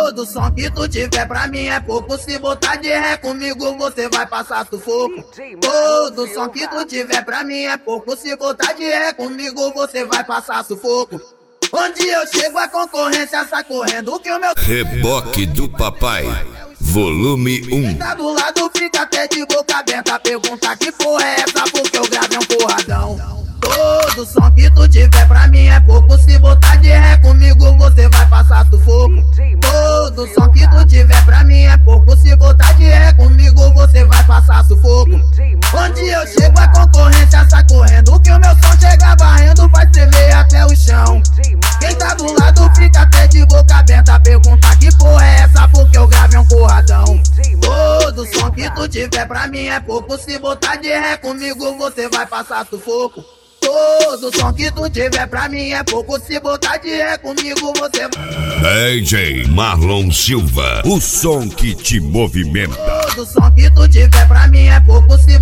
Todo som que tu tiver pra mim é pouco. Se botar de ré comigo você vai passar sufoco. Todo som que tu tiver pra mim é pouco. Se botar de ré comigo você vai passar sufoco. Onde eu chego a concorrência sai correndo que o meu Reboque do Papai, volume 1. Quem tá do lado fica até de boca aberta. Pergunta que porra é essa porque eu gravei um porradão. Todo som que tu tiver pra mim é pouco. Se botar de ré comigo você vai passar sufoco. Todo som que tu tiver pra mim é pouco. Se botar de ré comigo você vai passar sufoco. Onde eu chego a concorrência sai correndo que o meu som chega varrendo, vai tremer até o chão. Quem tá do lado fica até de boca aberta. Pergunta que porra é essa porque eu gravei um porradão. Todo som que tu tiver pra mim é pouco. Se botar de ré comigo você vai passar sufoco. Todo som que tu tiver pra mim é pouco. Se botar de ré comigo você vai. DJ Marlon Silva, o som que te movimenta. Todo som que tu tiver pra mim é pouco. Se